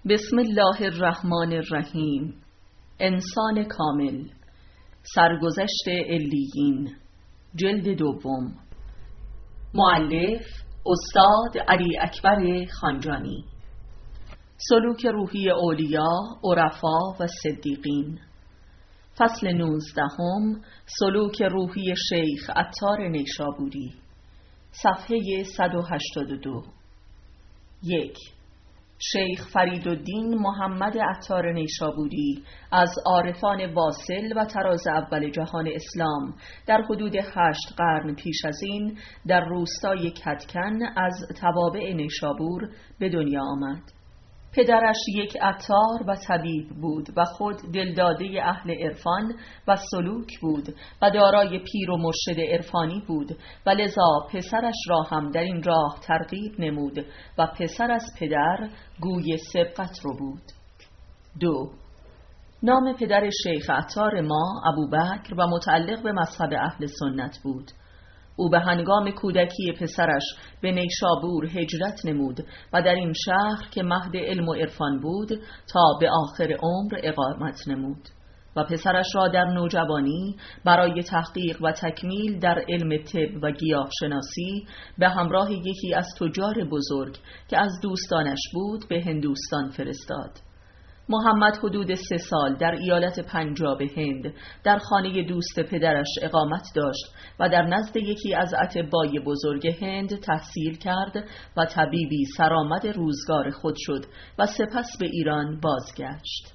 بسم الله الرحمن الرحیم. انسان کامل، سرگذشت علیین، جلد دوم. مؤلف استاد علی اکبر خانجانی. سلوک روحی اولیا، عرفا و صدیقین. فصل 19. سلوک روحی شیخ عطار نیشابوری. صفحه 182. 1. شیخ فریدالدین محمد عطار نیشابوری از عارفان واصل و طراز اول جهان اسلام در حدود 8 قرن پیش از این در روستای کدکن از توابع نیشابور به دنیا آمد. پدرش یک عطار و طبیب بود و خود دلداده اهل عرفان و سلوک بود و دارای پیر و مرشد عرفانی بود و لذا پسرش را هم در این راه ترغیب نمود و پسر از پدر گوی سبقت رو بود. 2. نام پدر شیخ عطار ما ابوبکر و متعلق به مذهب اهل سنت بود. او به هنگام کودکی پسرش به نیشابور هجرت نمود و در این شهر که مهد علم و عرفان بود تا به آخر عمر اقامت نمود و پسرش را در نوجوانی برای تحقیق و تکمیل در علم طب و گیاهشناسی به همراه یکی از تجار بزرگ که از دوستانش بود به هندوستان فرستاد. محمد حدود 3 سال در ایالت پنجاب هند در خانه دوست پدرش اقامت داشت و در نزد یکی از اطبای بزرگ هند تحصیل کرد و طبیبی سرآمد روزگار خود شد و سپس به ایران بازگشت.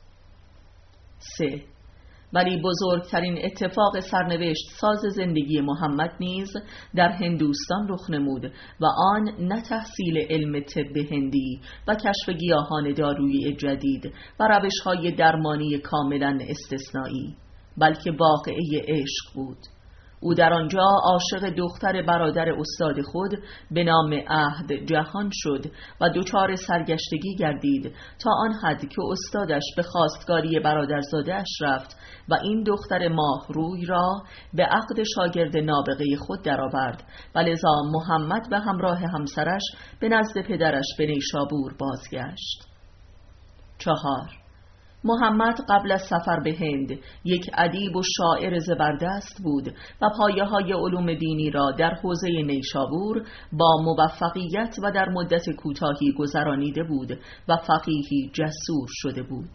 3. ولی بزرگترین اتفاق سرنوشت ساز زندگی محمد نیز در هندوستان رخ نمود و آن نه تحصیل علم طب هندی و کشف گیاهان دارویی جدید و روش‌های درمانی کاملا استثنایی، بلکه واقعه عشق بود. او در آنجا عاشق دختر برادر استاد خود به نام عهد جهان شد و دچار سرگشتگی گردید تا آن حد که استادش به خواستگاری برادرزاده‌اش رفت و این دختر ماه روی را به عقد شاگرد نابغه خود درآورد و لذا محمد به همراه همسرش به نزد پدرش به نیشابور بازگشت. 4. محمد قبل از سفر به هند یک ادیب و شاعر زبردست بود و پایه‌های علوم دینی را در حوزه نیشابور با موفقیت و در مدت کوتاهی گذرانیده بود و فقیهی جسور شده بود.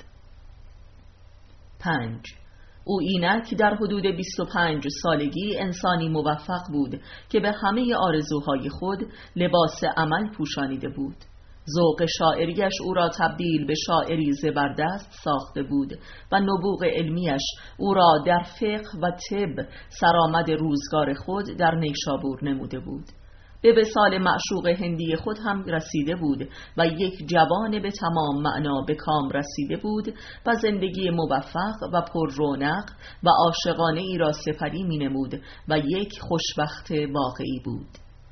5. او اینک در حدود 25 سالگی انسانی موفق بود که به همه آرزوهای خود لباس عمل پوشانیده بود. ذوق شاعریش او را تبدیل به شاعری زبردست ساخته بود و نبوغ علمیش او را در فقه و طب سرآمد روزگار خود در نیشابور نموده بود. به وصال معشوق هندی خود هم رسیده بود و یک جوان به تمام معنا به کام رسیده بود و زندگی موفق و پر رونق و عاشقانه ای را سپری می نمود و یک خوشبخت واقعی بود.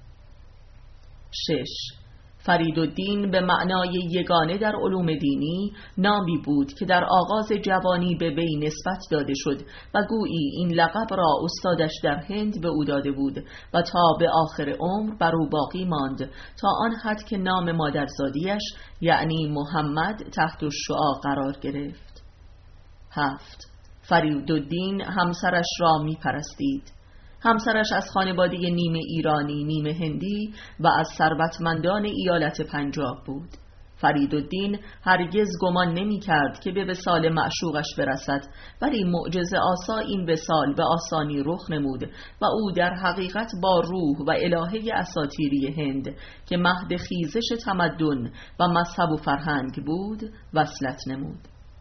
6. فریدالدین به معنای یگانه در علوم دینی نامی بود که در آغاز جوانی به وی نسبت داده شد و گویی این لقب را استادش در هند به او داده بود و تا به آخر عمر بر او باقی ماند تا آن حد که نام مادرزادیش یعنی محمد تحت الشعاع قرار گرفت. 7. فریدالدین همسرش را می پرستید. همسرش از خانواده نیمه ایرانی نیمه هندی و از ثروتمندان ایالت پنجاب بود. فریدالدین هرگز گمان نمی کرد که به وصال معشوقش برسد، ولی معجزه آسا این وصال به آسانی رخ نمود و او در حقیقت با روح و الهه اساطیری هند که مهد خیزش تمدن و مذهب و فرهنگ بود وصلت نمود.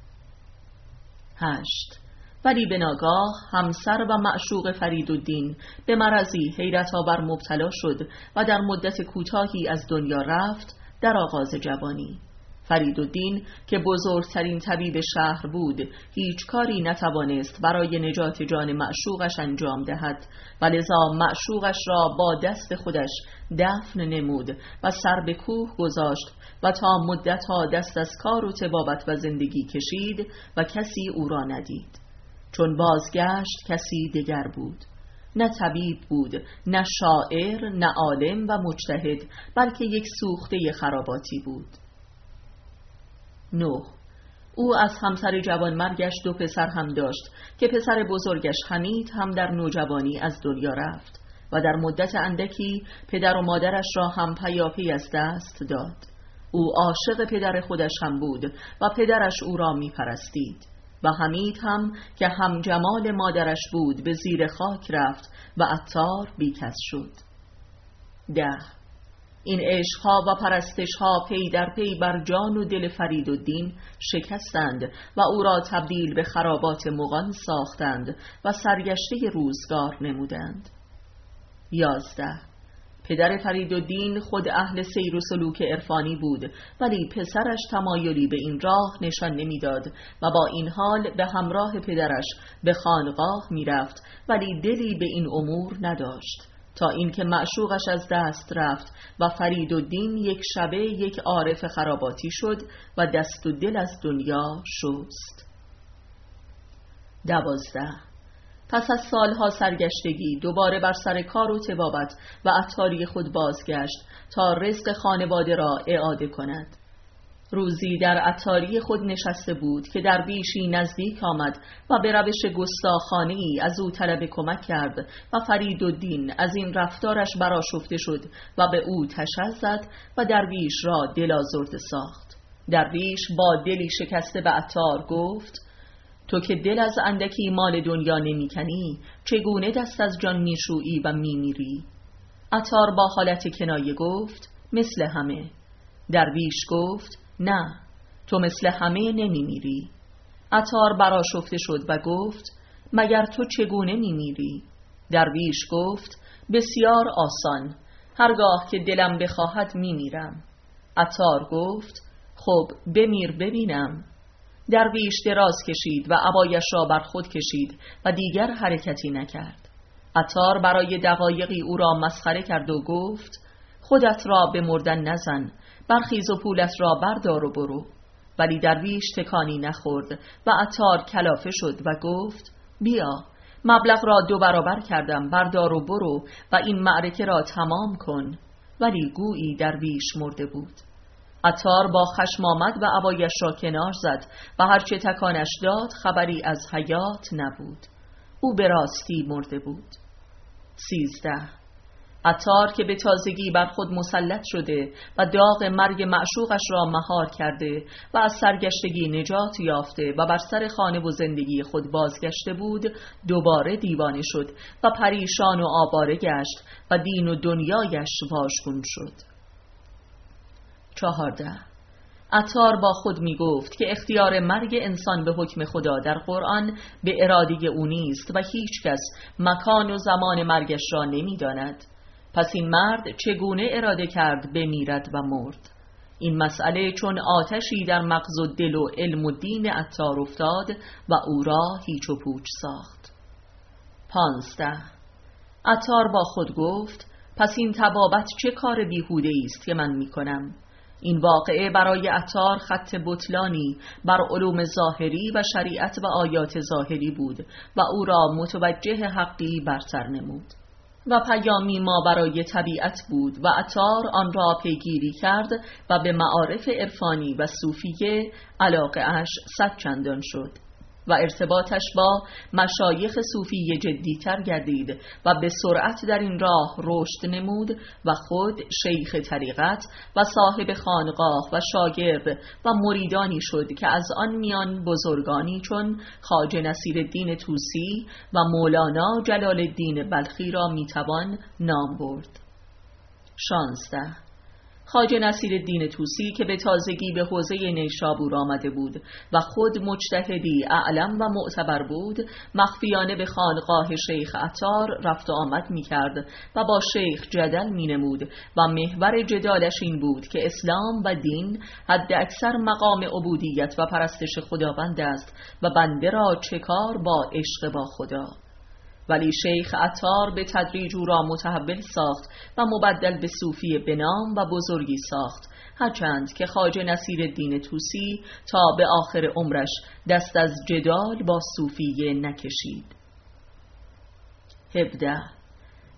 8. ولی به ناگاه همسر و معشوق فریدالدین به مرضی حیرت‌آور مبتلا شد و در مدت کوتاهی از دنیا رفت در آغاز جوانی. فریدالدین که بزرگترین طبیب شهر بود هیچ کاری نتوانست برای نجات جان معشوقش انجام دهد و لذا معشوقش را با دست خودش دفن نمود و سر به کوه گذاشت و تا مدت‌ها دست از کار و طبابت و زندگی کشید و کسی او را ندید. چون بازگشت کسی دیگر بود. نه طبیب بود، نه شاعر، نه عالم و مجتهد، بلکه یک سوخته خراباتی بود. 9. او از همسر جوانمرگش 2 پسر هم داشت که پسر بزرگش حمید هم در نوجوانی از دنیا رفت و در مدت اندکی پدر و مادرش را هم پیاپی از دست داد. او عاشق پدر خودش هم بود و پدرش او را می پرستید و حمید هم که هم جمال مادرش بود به زیر خاک رفت و عطار بیکس شد. 10. این عشقها و پرستشها پی در پی بر جان و دل فریدالدین شکستند و او را تبدیل به خرابات مغان ساختند و سرگشته روزگار نمودند. 11. پدر فریدالدین خود اهل سیر و سلوک عرفانی بود، ولی پسرش تمایلی به این راه نشان نمیداد و با این حال به همراه پدرش به خانقاه میرفت، ولی دلی به این امور نداشت، تا اینکه معشوقش از دست رفت و فریدالدین یک شبه یک عارف خراباتی شد و دست و دل از دنیا شست. 12. پس از سالها سرگشتگی دوباره بر سر کار و طبابت و عطاری خود بازگشت تا رزق خانواده را اعاده کند. روزی در عطاری خود نشسته بود که درویشی نزدیک آمد و به روش گستاخانه‌ای از او طلب کمک کرد و فریدالدین از این رفتارش برآشفته شد و به او تشر زد و درویش را دل آزرده ساخت. درویش با دلی شکسته به عطار گفت: تو که دل از اندکی مال دنیا نمی کنی، چگونه دست از جان می شویی و می میری؟ عطار با حالت کنایه گفت: مثل همه. درویش گفت: نه، تو مثل همه نمی میری. عطار برآشفته شد و گفت: مگر تو چگونه می میری؟ درویش گفت: بسیار آسان، هرگاه که دلم بخواهد می میرم. عطار گفت: خب بمیر ببینم. درویش دراز کشید و عبایش را بر خود کشید و دیگر حرکتی نکرد. عطار برای دقایقی او را مسخره کرد و گفت: خودت را به مردن نزن، برخیز و پولت را بردار و برو. ولی درویش تکانی نخورد و عطار کلافه شد و گفت: بیا، مبلغ را 2 برابر کردم، بردار و برو و این معرکه را تمام کن. ولی گویی درویش مرده بود. عطار با خشم آمد و عبایش را کنار زد و هرچه تکانش داد خبری از حیات نبود. او به راستی مرده بود. 13. عطار که به تازگی بر خود مسلط شده و داغ مرگ معشوقش را مهار کرده و از سرگشتگی نجات یافته و بر سر خانه و زندگی خود بازگشته بود، دوباره دیوانه شد و پریشان و آواره گشت و دین و دنیایش واژگون شد. 14. عطار با خود می گفت که اختیار مرگ انسان به حکم خدا در قرآن به اراده او نیست و هیچ کس مکان و زمان مرگش را نمی داند. پس این مرد چگونه اراده کرد بمیرد و مرد؟ این مسئله چون آتشی در مغز و دل و علم و دین عطار افتاد و او را هیچ و پوچ ساخت. 15. عطار با خود گفت: پس این طبابت چه کار بیهوده است که من می کنم؟ این واقعه برای عطار خط بطلانی بر علوم ظاهری و شریعت و آیات ظاهری بود و او را متوجه حقی برتر نمود و پیامی ما برای طبیعت بود و عطار آن را پیگیری کرد و به معارف عرفانی و صوفیه علاقه اش 100 چندان شد و ارتباطش با مشایخ صوفی جدی‌تر گردید و به سرعت در این راه رشد نمود و خود شیخ طریقت و صاحب خانقاه و شاگرد و مریدانی شد که از آن میان بزرگانی چون خواجه نصیرالدین طوسی و مولانا جلال الدین بلخی را میتوان نام برد. 16. خواجه نصیرالدین طوسی که به تازگی به حوزه نیشابور آمده بود و خود مجتهدی اعلم و معتبر بود، مخفیانه به خانقاه شیخ عطار رفت و آمد می کرد و با شیخ جدل می نمود و محور جدالش این بود که اسلام و دین حد اکثر مقام عبودیت و پرستش خداوند است و بنده را چه کار با عشق با خدا. ولی شیخ عطار به تدریج او را متحول ساخت و مبدل به صوفی بنام و بزرگی ساخت، هرچند که خواجه نصیرالدین طوسی تا به آخر عمرش دست از جدال با صوفیه نکشید. 17.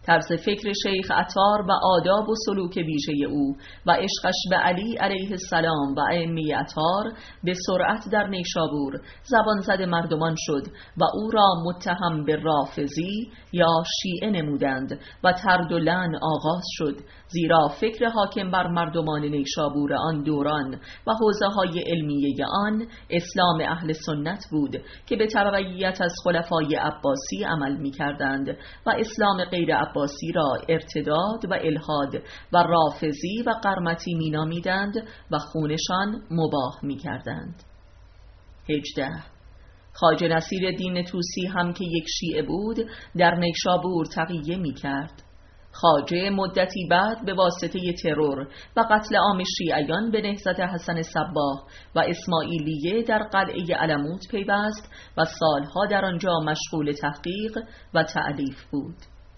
طرز فکر شیخ عطار و آداب و سلوک ویژه او و عشقش به علی علیه السلام و ائمه اطهار به سرعت در نیشابور زبان زد مردمان شد و او را متهم به رافضی یا شیعه نمودند و طرد و لعن آغاز شد، زیرا فکر حاکم بر مردمان نیشابور آن دوران و حوزه‌های علمیه آن اسلام اهل سنت بود که به تبعیت از خلفای عباسی عمل می‌کردند و اسلام غیر عباسی را ارتداد و الحاد و رافضی و قرمطی می‌نامیدند و خونشان مباح می‌کردند. 18. خواجه نصیرالدین طوسی هم که یک شیعه بود در نیشابور تقیه می‌کرد. خواجه مدتی بعد به واسطه ترور و قتل عام شیعیان به نهضت حسن صباح و اسماعیلیه در قلعه علموت پیوست و سالها در آنجا مشغول تحقیق و تألیف بود.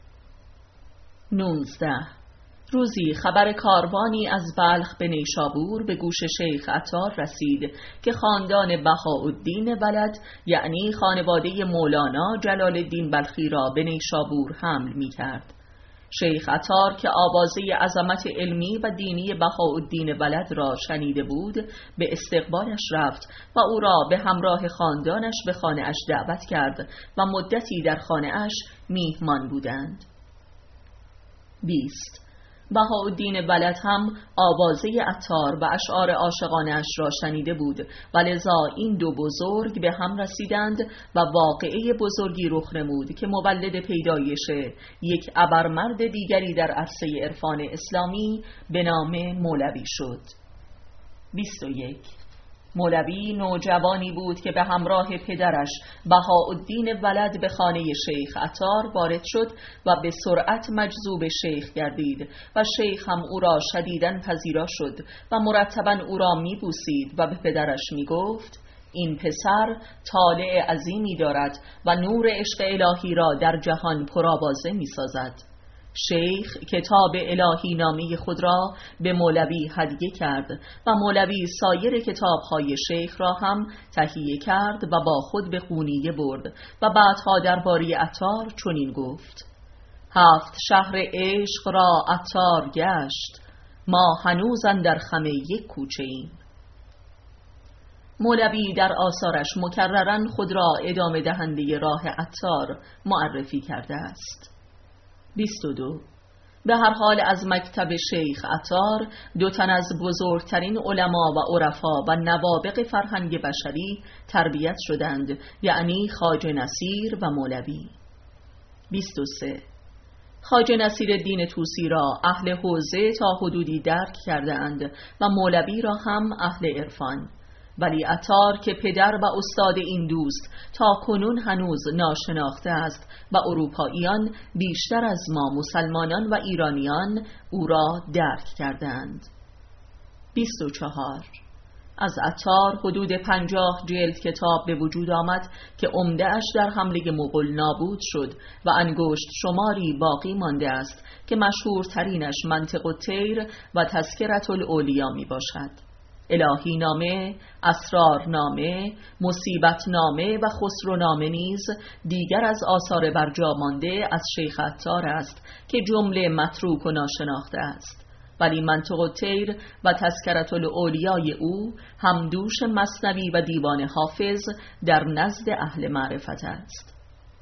19. روزی خبر کاروانی از بلخ به نیشابور به گوش شیخ عطار رسید که خاندان بهاءالدین ولد یعنی خانواده مولانا جلال الدین بلخی را به نیشابور حمل می کرد. شیخ عطار که آوازه عظمت علمی و دینی بهاءالدین ولد را شنیده بود به استقبالش رفت و او را به همراه خاندانش به خانه‌اش دعوت کرد و مدتی در خانه‌اش میهمان بودند. 20. بهاءالدین ولد هم آوازه عطار و اشعار عاشقانه‌اش را شنیده بود و لذا این دو بزرگ به هم رسیدند و واقعه بزرگی رخ نمود که مولد پیدایش یک ابرمرد دیگری در عرصه عرفان اسلامی به نام مولوی شد. 21. مولوی نوجوانی بود که به همراه پدرش بهاءالدین ولد به خانه شیخ عطار وارد شد و به سرعت مجذوب شیخ گردید و شیخ هم او را شدیداً پذیرا شد و مرتباً او را می‌بوسید و به پدرش می‌گفت این پسر طالع عظیمی دارد و نور عشق الهی را در جهان پرآوازه می‌سازد. شیخ کتاب الهی نامی خود را به مولوی هدیه کرد و مولوی سایر کتاب‌های شیخ را هم تهیه کرد و با خود به قونیه برد و بعدها درباره عطار چنین گفت: 7 شهر عشق را عطار گشت، ما هنوز اندر خم یک کوچه ایم. مولوی در آثارش مکرراً خود را ادامه دهنده راه عطار معرفی کرده است. 22. به هر حال از مکتب شیخ عطار 2 تن از بزرگترین علما و عرفا و نوابغ فرهنگ بشری تربیت شدند، یعنی خواجه نصیر و مولوی. 23. خواجه نصیرالدین طوسی را اهل حوزه تا حدودی درک کرده اند و مولوی را هم اهل عرفان، ولی عطار که پدر و استاد این دوست تا کنون هنوز ناشناخته است و اروپاییان بیشتر از ما مسلمانان و ایرانیان او را درک کردند. 24. از عطار حدود 50 جلد کتاب به وجود آمد که عمده‌اش در حمله مغول نابود شد و انگشت شماری باقی مانده است که مشهورترینش منطق الطیر و تذکرة الاولیا می باشد. الهی نامه، اسرار نامه، مصیبت نامه و خسرو نامه نیز دیگر از آثار برجا مانده از شیخ عطار است که جمله متروک و ناشناخته است، ولی منطق الطیر و تذکرة الاولیای او همدوش مثنوی و دیوان حافظ در نزد اهل معرفت است.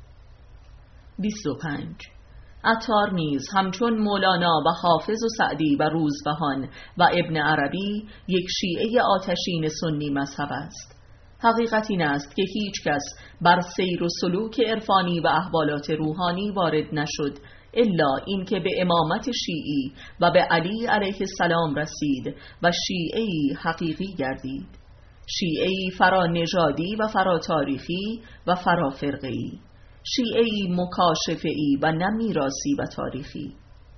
25. عطار نیز همچون مولانا و حافظ و سعدی و روزبهان و ابن عربی یک شیعه آتشین سنی مذهب است. حقیقت این است که هیچ کس بر سیر و سلوک عرفانی و احوالات روحانی وارد نشد الا این که به امامت شیعی و به علی علیه السلام رسید و شیعه‌ای حقیقی گردید، شیعه‌ای فرا نژادی و فرا تاریخی و فرا فرقه‌ای، شیعه‌ای مکاشفه‌ای و نه میراثی و تاریخی.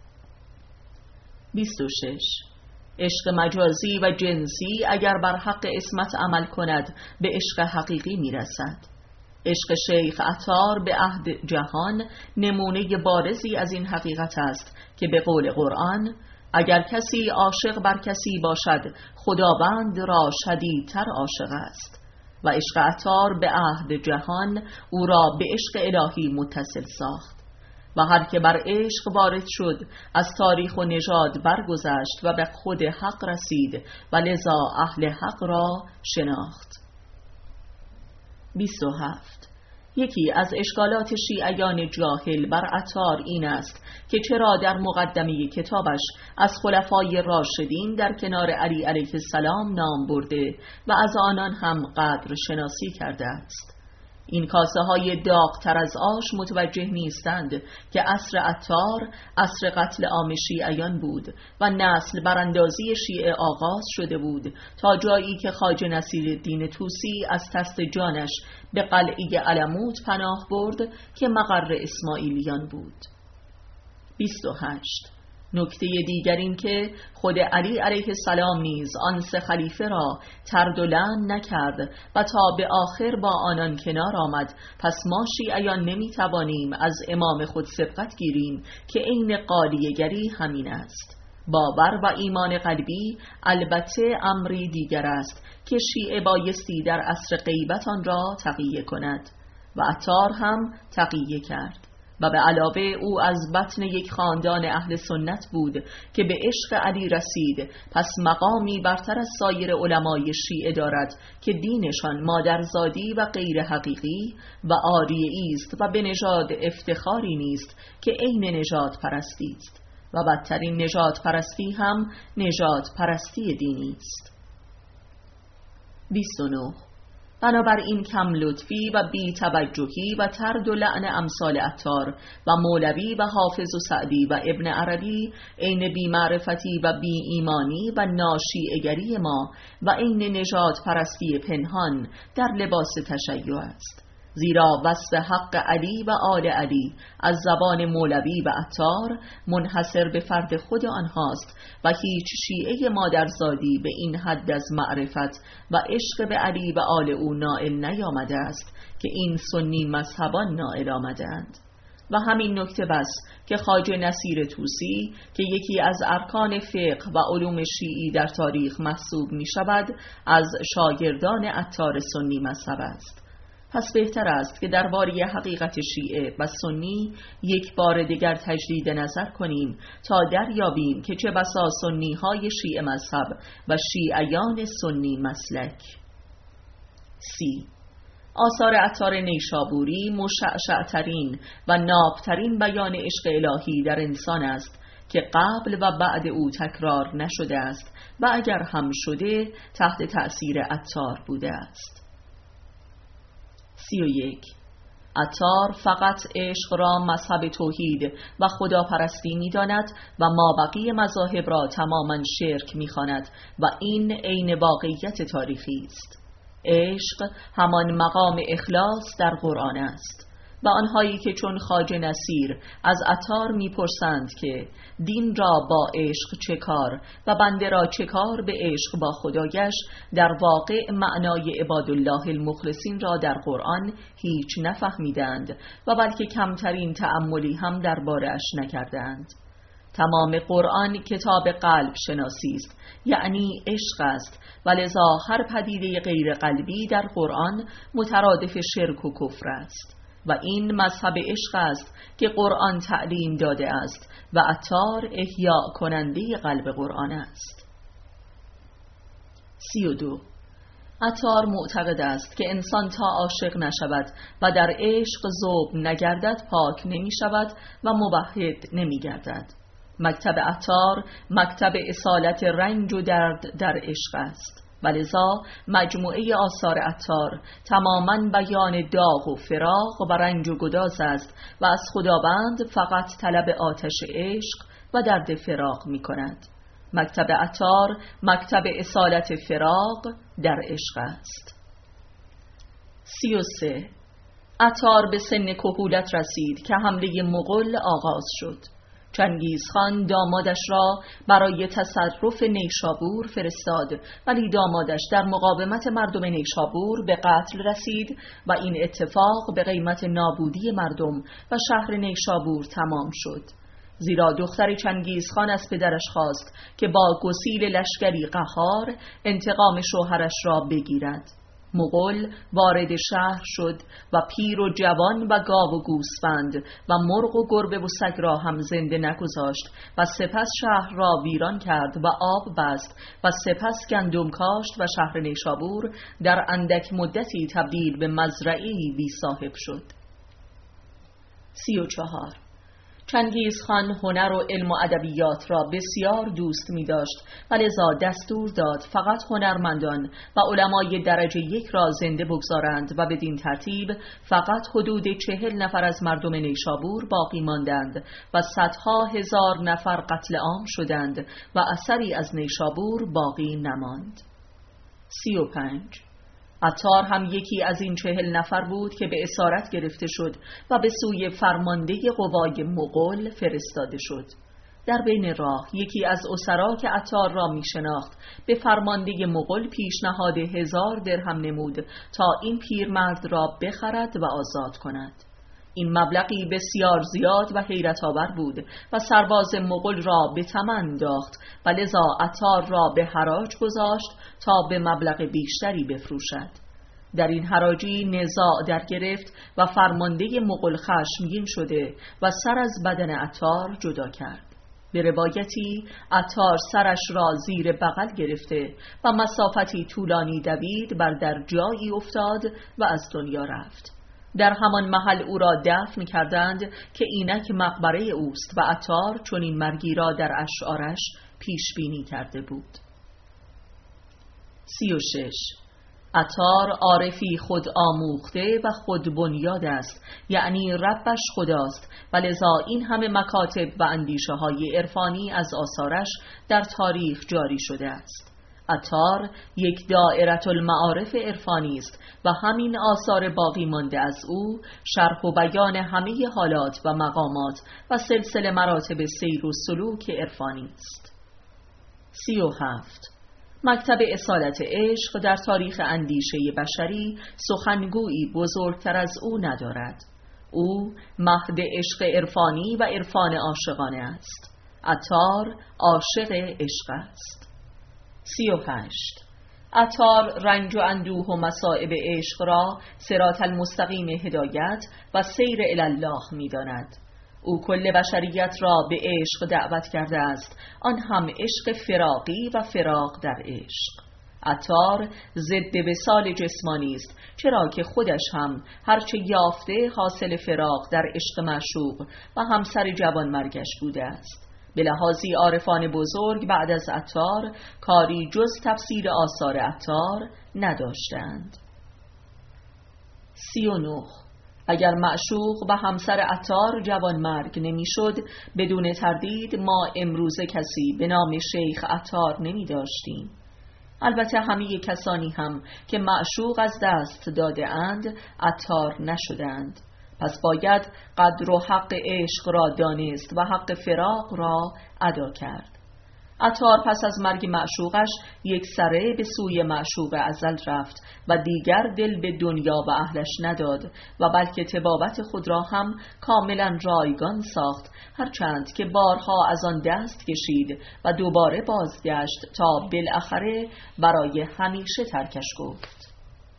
26. عشق مجازی و جنسی اگر بر حق اسمت عمل کند به عشق حقیقی میرسد. عشق شیخ عطار به عهد جهان نمونه بارزی از این حقیقت است که به قول قرآن اگر کسی عاشق بر کسی باشد خداوند را شدیدتر عاشق است، و عشق عطار به عهد جهان او را به عشق الهی متصل ساخت. و هر که بر عشق وارد شد از تاریخ و نژاد برگذشت و به خود حق رسید و لذا اهل حق را شناخت. 27. یکی از اشکالات شیعیان جاهل بر عطار این است که چرا در مقدمه کتابش از خلفای راشدین در کنار علی علیه السلام نام برده و از آنان هم قدر شناسی کرده است. این کاسه های داغ‌تر از آش متوجه نیستند که عصر عطار عصر قتل عام شیعیان بود و نسل براندازی شیعه آغاز شده بود تا جایی که خواجه نصیرالدین طوسی از تست جانش به قلعه علموت پناه برد که مقر اسماعیلیان بود. 28. نکته دیگر این که خود علی علیه السلام نیز آن سه خلیفه را طرد و لعن نکرد و تا به آخر با آنان کنار آمد. پس ما شیعیان نمیتوانیم از امام خود سبقت گیریم که عین قالیه‌گری همین است. باور و ایمان قلبی البته امری دیگر است که شیعه بایستی در عصر غیبت آن را تقیه کند و عطار هم تقیه کرد. و به علاوه او از بطن یک خاندان اهل سنت بود که به عشق علی رسید، پس مقامی برتر از سایر علمای شیعه دارد که دینشان مادرزادی و غیر حقیقی و عاریه‌ای است و به نژاد افتخاری نیست که عین نژاد پرستی است و بدترین نژاد پرستی هم نژاد پرستی دینی است. 29. بنابراین کم لطفی و بی توجهی و طرد و لعن امثال عطار و مولوی و حافظ و سعدی و ابن عربی عین بی معرفتی و بی ایمانی و ناشیعه‌گری ما و عین نژاد پرستی پنهان در لباس تشیع است. زیرا وصف حق علی و آل علی از زبان مولوی و عطار منحصر به فرد خود آنهاست و هیچ شیعه مادرزادی به این حد از معرفت و عشق به علی و آل او نائل نیامده است که این سنی مذهبان نائل آمدند. و همین نکته بس که خواجه نصیر طوسی که یکی از ارکان فقه و علوم شیعی در تاریخ محسوب می شود از شاگردان عطار سنی مذهب است. پس بهتر است که درباره حقیقت شیعه و سنی یک بار دیگر تجدید نظر کنیم تا دریابیم که چه بسا سنی های شیعه مذهب و شیعیان سنی مسلک. 30. آثار عطار نیشابوری مشعشع‌ترین و نابترین بیان عشق الهی در انسان است که قبل و بعد او تکرار نشده است و اگر هم شده تحت تأثیر عطار بوده است. 31. عطار فقط عشق را مذهب توحید و خداپرستی می داند و مابقی مذاهب را تماما شرک می خواند و این عین واقعیت تاریخی است. عشق همان مقام اخلاص در قرآن است و آنهایی که چون خواجه نصیر از عطار میپرسند که دین را با عشق چه کار و بنده را چه کار به عشق با خدایش، در واقع معنای عبادالله المخلصین را در قرآن هیچ نفهمیدند و بلکه کمترین تأملی هم درباره‌اش نکردند. تمام قرآن کتاب قلب شناسی است، یعنی عشق است و لذا هر پدیده غیر قلبی در قرآن مترادف شرک و کفر است و این مذهب عشق است که قرآن تعلیم داده است و عطار احیاء کننده قلب قرآن است. 32. عطار معتقد است که انسان تا عاشق نشود و در عشق ذوب نگردد پاک نمی شود و موحد نمی گردد. مکتب عطار مکتب اصالت رنج و درد در عشق است و لذا مجموعه آثار عطار تماماً بیان داغ و فراق و رنج و گداز است و از خداوند فقط طلب آتش عشق و درد فراق می کند. مکتب عطار مکتب اصالت فراق در عشق است. 33. عطار به سن کهولت رسید که حمله مغول آغاز شد. چنگیزخان دامادش را برای تصرف نیشابور فرستاد، ولی دامادش در مقاومت مردم نیشابور به قتل رسید و این اتفاق به قیمت نابودی مردم و شهر نیشابور تمام شد. زیرا دختر چنگیزخان از پدرش خواست که با گسیل لشکری قهار انتقام شوهرش را بگیرد. مغول وارد شهر شد و پیر و جوان و گاو و گوسفند و مرغ و گربه و سگ را هم زنده نگذاشت و سپس شهر را ویران کرد و آب بست و سپس گندم کاشت و شهر نیشابور در اندک مدتی تبدیل به مزرعه‌ای بی صاحب شد. 34. چنگیزخان هنر و علم و ادبیات را بسیار دوست می داشت و لذا دستور داد فقط هنرمندان و علمای درجه یک را زنده بگذارند و بدین ترتیب فقط حدود 40 نفر از مردم نیشابور باقی ماندند و صدها هزار نفر قتل عام شدند و اثری از نیشابور باقی نماند. 35. عطار هم یکی از این 40 نفر بود که به اسارت گرفته شد و به سوی فرمانده قوای مغول فرستاده شد. در بین راه یکی از اسرا که عطار را می شناخت به فرمانده مغول پیشنهاد 1000 درهم نمود تا این پیرمرد را بخرد و آزاد کند. این مبلغی بسیار زیاد و حیرت آور بود و سرباز مغول را به طمع انداخت و لذا عطار را به حراج گذاشت تا به مبلغ بیشتری بفروشد. در این حراجی نزاع در گرفت و فرمانده مغول خشمگین شده و سر از بدن عطار جدا کرد. به روایتی عطار سرش را زیر بغل گرفته و مسافتی طولانی دوید بر در جایی افتاد و از دنیا رفت. در همان محل او را دفن کردند که اینک مقبره اوست و عطار چون این مرگی را در اشعارش پیش بینی کرده بود. 36. عطار عارفی خود آموخته و خود بنیاد است، یعنی ربش خداست و لذا این همه مکاتب و اندیشه های عرفانی از آثارش در تاریخ جاری شده است. عطار یک دائره المعارف عرفانی است و همین آثار باقی مانده از او شرح و بیان همه حالات و مقامات و سلسله مراتب سیر و سلوک عرفانی است. 37. مکتب اصالت عشق در تاریخ اندیشه بشری سخنگویی بزرگتر از او ندارد. او مهد عشق عرفانی و عرفان عاشقانه است. عطار عاشق عشق است. 38. عطار رنج و اندوه و مصائب عشق را صراط المستقیم هدایت و سیر الی الله می داند. او کل بشریت را به عشق دعوت کرده است، آن هم عشق فراقی و فراق در عشق. عطار ضد وصال جسمانی است، چرا که خودش هم هرچه یافته حاصل فراق در عشق معشوق و همسر جوان مرگش بوده است. به لحاظی عارفان بزرگ بعد از عطار کاری جز تفسیر آثار عطار نداشتند. 39. اگر معشوق و همسر عطار جوان مرگ نمی شد، بدون تردید ما امروز کسی به نام شیخ عطار نمی داشتیم. البته همه کسانی هم که معشوق از دست داده اند عطار نشدند. پس باید قدر و حق عشق را دانست و حق فراق را ادا کرد. عطار پس از مرگ معشوقش یک سره به سوی معشوق ازل رفت و دیگر دل به دنیا و اهلش نداد و بلکه طبابت خود را هم کاملا رایگان ساخت، هرچند که بارها از آن دست کشید و دوباره بازگشت تا بالاخره برای همیشه ترکش گفت.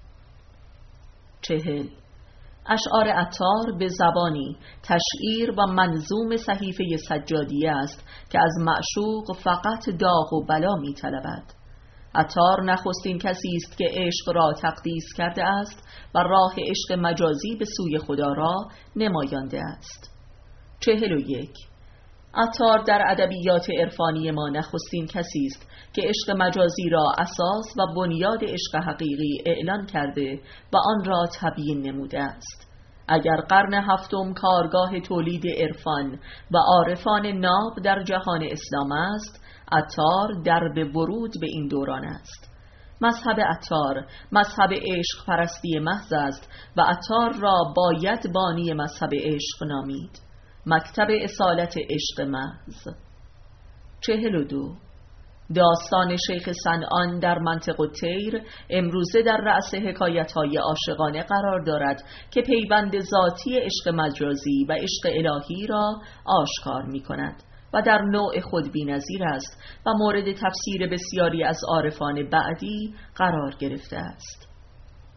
40. اشعار عطار به زبانی تشعیر و منظوم صحیفه سجادیه است که از معشوق فقط داغ و بلا می طلبد. عطار نخستین کسی است که عشق را تقدیس کرده است و راه عشق مجازی به سوی خدا را نمایانده است. 41. عطار در ادبیات عرفانی ما نخستین کسی است که عشق مجازی را اساس و بنیاد عشق حقیقی اعلان کرده و آن را تبیین نموده است. اگر قرن هفتم کارگاه تولید عرفان و عارفان ناب در جهان اسلام است، عطار درب ورود به این دوران است. مذهب عطار مذهب عشق پرستی محض است و عطار را باید بانی مذهب عشق نامید. مکتب اصالت عشق محض. 42. داستان شیخ صنعان در منطق الطیر امروزه در رأس حکایت‌های عاشقانه قرار دارد که پیوند ذاتی عشق مجازی و عشق الهی را آشکار می‌کند و در نوع خود بی‌نظیر است و مورد تفسیر بسیاری از عارفان بعدی قرار گرفته است.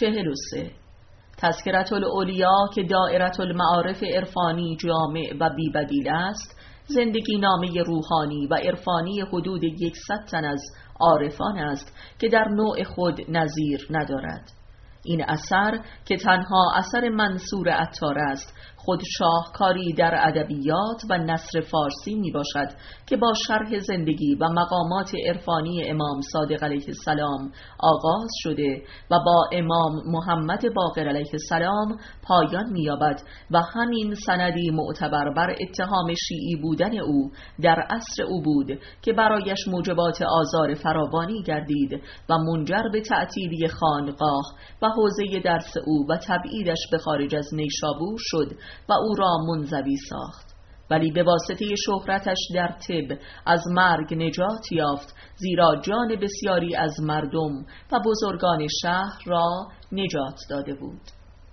43. تذکرة الاولیا که دائرة المعارف عرفانی جامع و بی‌بدیل است، زندگی نامه روحانی و عرفانی حدود 100 تن از عارفان است که در نوع خود نظیر ندارد. این اثر که تنها اثر منصور عطار است، خود شاهکاری در ادبیات و نثر فارسی می باشد که با شرح زندگی و مقامات عرفانی امام صادق علیه السلام آغاز شده و با امام محمد باقر علیه السلام پایان می یابد و همین سندی معتبر بر اتهام شیعی بودن او در عصر او بود که برایش موجبات آزار فراوانی گردید و منجر به تعطیلی خانقاه و حوزه درس او و تبعیدش به خارج از نیشابور شد و او را منزوی ساخت. ولی به واسطه شهرتش در طب از مرگ نجات یافت، زیرا جان بسیاری از مردم و بزرگان شهر را نجات داده بود.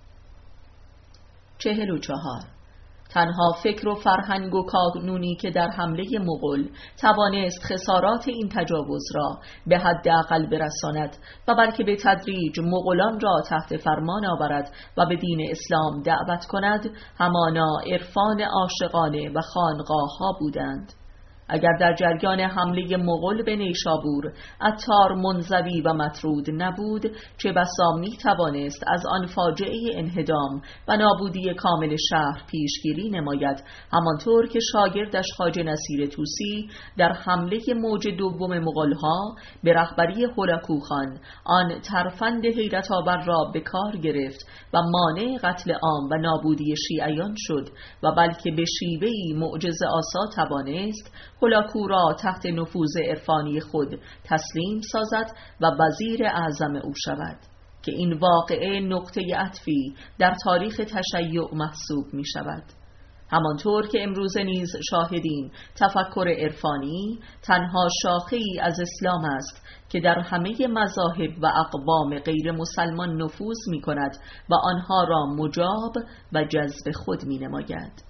44. تنها فکر و فرهنگ و کانونی که در حمله مغول توانست خسارات این تجاوز را به حداقل برساند و بلکه به تدریج مغولان را تحت فرمان آورد و به دین اسلام دعوت کند، همانا عرفان عاشقانه و خانقاه ها بودند. اگر در جریان حمله مغول به نیشابور عطار منزوی و مطرود نبود، چه بسا می توانست از آن فاجعه انهدام و نابودی کامل شهر پیشگیری نماید، همانطور که شاگردش خواجه نصیر طوسی در حمله موج دوم مغول‌ها به رهبری هولاکو خان آن ترفند حیرت آور را به کار گرفت و مانع قتل عام و نابودی شیعیان شد و بلکه به شیوهی معجزه آسا توانست هولاکو را تحت نفوذ عرفانی خود تسلیم سازد و وزیر اعظم او شود، که این واقعه نقطه عطفی در تاریخ تشیع محسوب می شود. همانطور که امروز نیز شاهدیم تفکر عرفانی تنها شاخه‌ای از اسلام است که در همه مذاهب و اقوام غیر مسلمان نفوذ می کند و آنها را مجاب و جذب خود می نماید.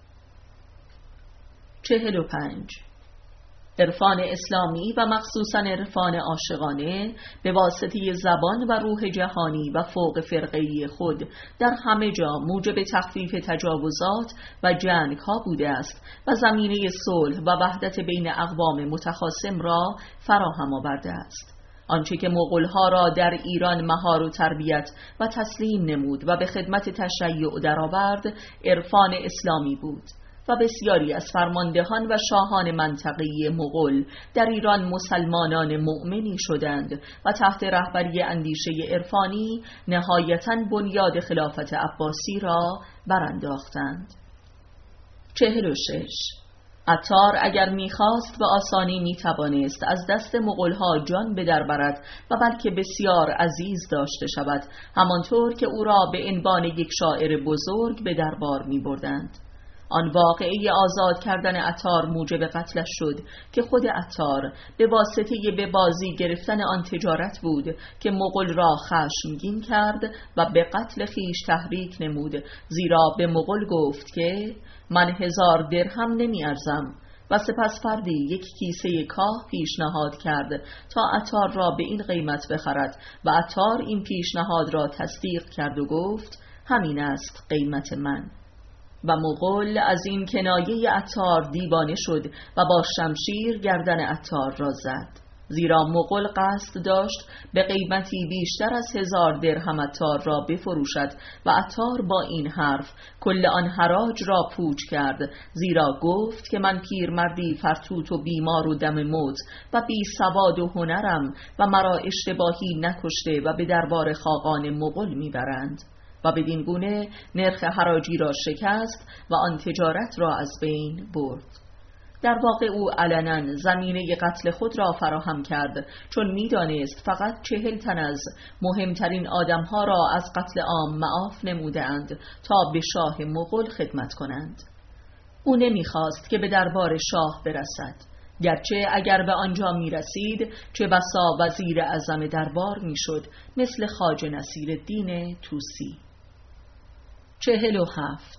45. عرفان اسلامی و مخصوصاً عرفان عاشقانه به واسطه زبان و روح جهانی و فوق فرقه‌ای خود در همه جا موجب تخفیف تجاوزات و جنگ ها بوده است و زمینه صلح و وحدت بین اقوام متخاصم را فراهم آورده است. آنچه که مغول‌ها را در ایران مهار و تربیت و تسلیم نمود و به خدمت تشیع درآورد، عرفان اسلامی بود و بسیاری از فرماندهان و شاهان منطقه‌ای مغول در ایران مسلمانان مؤمنی شدند و تحت رهبری اندیشه عرفانی نهایتاً بنیاد خلافت عباسی را برانداختند. 46. عطار اگر می‌خواست به آسانی می‌توانست از دست مغول‌ها جان به در برد و بلکه بسیار عزیز داشته شود، همانطور که او را به عنوان یک شاعر بزرگ به دربار می‌بردند. آن واقعه آزاد کردن عطار موجب قتلش شد که خود عطار به واسطه به بازی گرفتن آن تجارت بود که مغول را خشمگین کرد و به قتل خیش تحریک نمود، زیرا به مغول گفت که من 1000 درهم نمی ارزم و سپس فردی یک کیسه کاه پیشنهاد کرد تا عطار را به این قیمت بخرد و عطار این پیشنهاد را تصدیق کرد و گفت همین است قیمت من. و مغول از این کنایه عطار دیوانه شد و با شمشیر گردن عطار را زد، زیرا مغول قصد داشت به قیمتی بیشتر از 1000 درهم عطار را بفروشد و عطار با این حرف کل آن حراج را پوچ کرد، زیرا گفت که من پیرمردی فرتوت و بیمار و دم موت و بی سواد و هنرم و مرا اشتباهی نکشته و به دربار خاقان مغول میبرند و بدین گونه نرخ حراجی را شکست و آن تجارت را از بین برد. در واقع او علنا زمینه قتل خود را فراهم کرد، چون می‌دانست فقط 40 تن از مهمترین آدم‌ها را از قتل عام معاف نمودند تا به شاه مغول خدمت کنند. او نمی‌خواست که به دربار شاه برسد، گرچه اگر به آنجا می‌رسید چه بسا وزیر اعظم دربار می‌شد، مثل خواجه نصیرالدین طوسی. 47.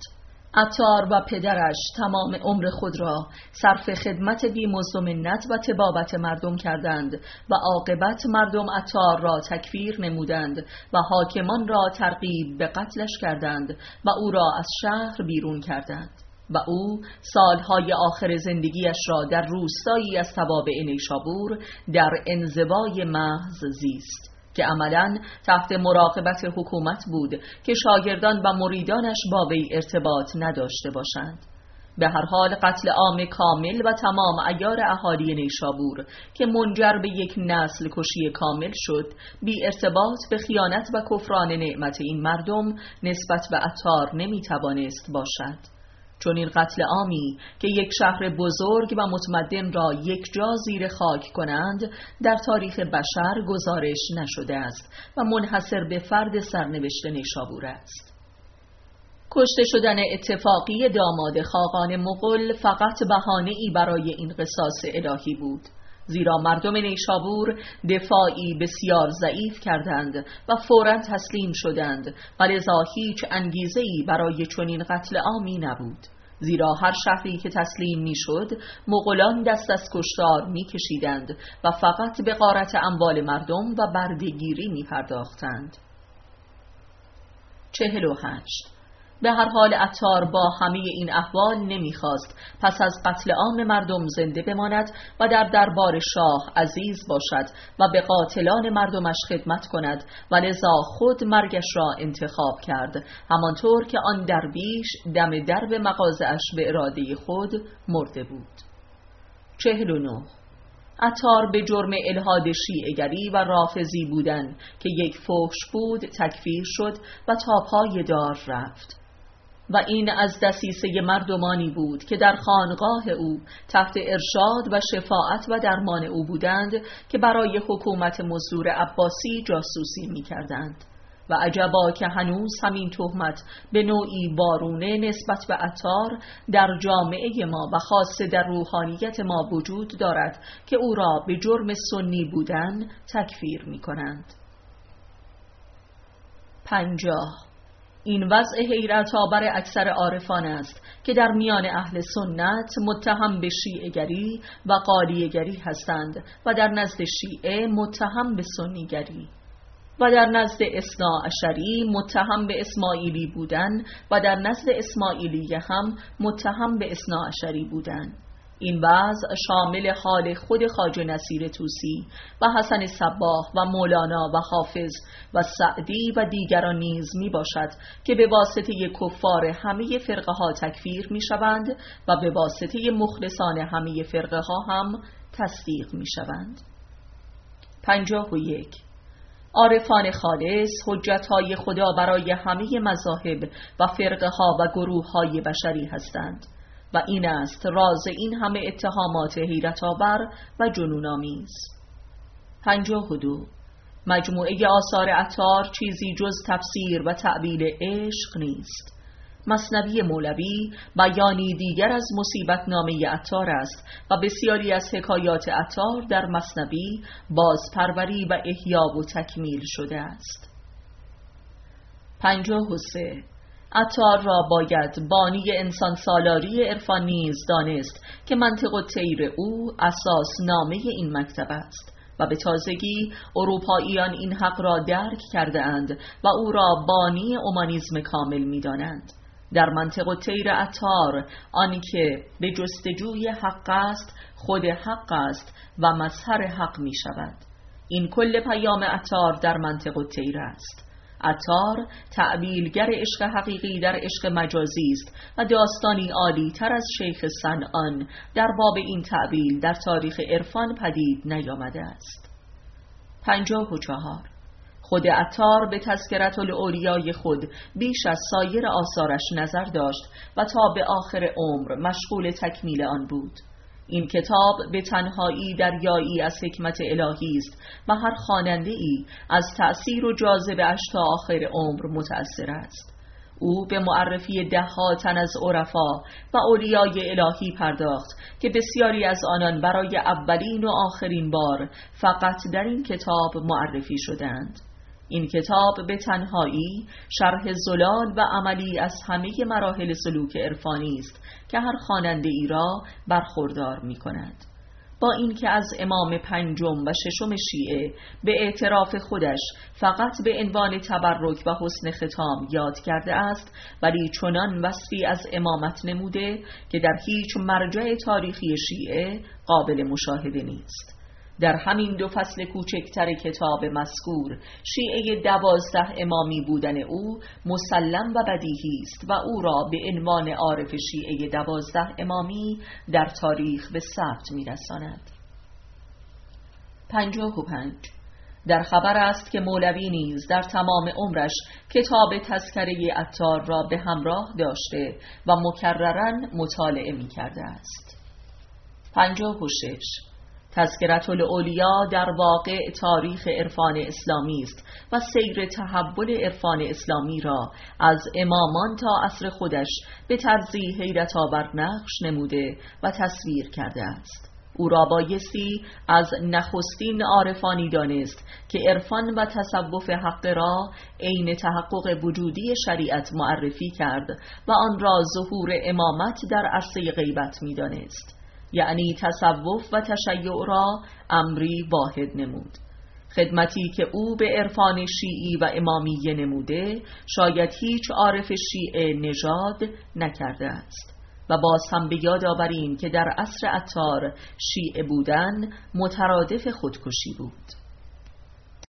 عطار و پدرش تمام عمر خود را صرف خدمت بی‌مزد و منت و طبابت مردم کردند و عاقبت مردم عطار را تکفیر نمودند و حاکمان را ترغیب به قتلش کردند و او را از شهر بیرون کردند و او سالهای آخر زندگیش را در روستایی از توابع نیشابور در انزوای محض زیست که عملاً تحت مراقبت حکومت بود که شاگردان و مریدانش با وی ارتباط نداشته باشند. به هر حال قتل عام کامل و تمام عیار اهالی نیشابور که منجر به یک نسل کشی کامل شد، بی ارتباط به خیانت و کفران نعمت این مردم نسبت به عطار نمیتوانست باشد. چون این قتل عامی که یک شهر بزرگ و متمدن را یک جا زیر خاک کنند در تاریخ بشر گزارش نشده است و منحصر به فرد سرنوشت نیشابور است. کشته شدن اتفاقی داماد خاقان مغول فقط بهانه‌ای برای این قصاص الهی بود، زیرا مردم نیشابور دفاعی بسیار ضعیف کردند و فوراً تسلیم شدند و لذا هیچ انگیزه‌ای برای چنین قتل عامی نبود، زیرا هر شهری که تسلیم میشد مغولان دست از کشتار میکشیدند و فقط به غارت اموال مردم و برده‌گیری میپرداختند. 48. به هر حال عطار با همه این احوال نمیخواست پس از قتل عام مردم زنده بماند و در دربار شاه عزیز باشد و به قاتلان مردمش خدمت کند و لذا خود مرگش را انتخاب کرد، همانطور که آن درویش دم درب مغازه‌اش به اراده خود مرده بود. 49. عطار به جرم الحاد شیعه‌گری و رافضی بودن که یک فحش بود تکفیر شد و تا پای دار رفت و این از دسیسه مردمانی بود که در خانقاه او تحت ارشاد و شفاعت و درمان او بودند که برای حکومت مزدور عباسی جاسوسی می کردند. و عجبا که هنوز همین تهمت به نوعی بارونه نسبت به عطار در جامعه ما و خاصه در روحانیت ما وجود دارد که او را به جرم سنی بودن تکفیر می کنند. 50. این وضع حیرت آور اکثر عارفان است که در میان اهل سنت متهم به شیعه‌گری و قالیه‌گری هستند و در نزد شیعه متهم به سنی‌گری و در نزد اثناعشری متهم به اسماعیلی بودن و در نزد اسماعیلیه هم متهم به اثناعشری بودن. این وضع شامل حال خود خواجه نصیر طوسی و حسن صباح و مولانا و حافظ و سعدی و دیگران نیز می باشد که به واسطه کفار همه فرقه ها تکفیر می شوند و به واسطه مخلصان همه فرقه ها هم تصدیق می شوند. 51. عارفان خالص حجت‌های خدا برای همه مذاهب و فرقه ها و گروه های بشری هستند و این است راز این همه اتهامات حیرت آور و جنون آمیز. 52. مجموعه آثار عطار چیزی جز تفسیر و تعبیل عشق نیست. مثنوی مولوی بیانی دیگر از مصیبت نامه عطار است و بسیاری از حکایات عطار در مثنوی بازپروری و احیا و تکمیل شده است. 53. عطار را باید بانی انسان سالاری عرفان نیز دانست که منطق الطیر او اساس نامه این مکتب است و به تازگی اروپاییان این حق را درک کرده اند و او را بانی اومانیسم کامل می دانند. در منطق الطیر عطار آنکه به جستجوی حق است خود حق است و مظهر حق می شود. این کل پیام عطار در منطق الطیر است. عطار تعبیلگر عشق حقیقی در عشق مجازی است و داستانی عالی تر از شیخ صنعان در باب این تعبیل در تاریخ عرفان پدید نیامده است. 54. خود عطار به تذکرة الاولیای خود بیش از سایر آثارش نظر داشت و تا به آخر عمر مشغول تکمیل آن بود. این کتاب به تنهایی دریایی از حکمت الهی است و هر خواننده‌ای از تأثیر و جاذبه‌اش تا آخر عمر متأثر است. او به معرفی ده‌ها تن از عرفا و اولیای الهی پرداخت که بسیاری از آنان برای اولین و آخرین بار فقط در این کتاب معرفی شدند. این کتاب به تنهایی شرح زلال و عملی از همه مراحل سلوک عرفانی است که هر خواننده‌ای را برخوردار می‌کند. با اینکه از امام پنجم و ششم شیعه به اعتراف خودش فقط به عنوان تبرک و حسن ختام یاد کرده است، ولی چنان وصفی از امامت نموده که در هیچ مرجع تاریخی شیعه قابل مشاهده نیست. در همین 2 فصل کوچکتر کتاب مذکور، شیعه 12 امامی بودن او مسلم و بدیهی است و او را به عنوان عارف شیعه 12 امامی در تاریخ به ثبت می‌رساند. 55. در خبر است که مولوی نیز در تمام عمرش کتاب تذکره عطار را به همراه داشته و مکرراً مطالعه می‌کرده است. 56. تذکرة الاولیا در واقع تاریخ عرفان اسلامی است و سیر تحول عرفان اسلامی را از امامان تا عصر خودش به طرزی حیرت‌آور نقش نموده و تصویر کرده است. او را بایستی از نخستین عارفانی دانست که عرفان و تصوف حق را عین تحقق وجودی شریعت معرفی کرد و آن را ظهور امامت در عرصه غیبت می دانست، یعنی تصوف و تشیع را امری واحد نمود. خدمتی که او به عرفان شیعی و امامیه نموده شاید هیچ عارف شیعه نژاد نکرده است. و باز هم به یاد آوریم که در عصر عطار شیعه بودن مترادف خودکشی بود.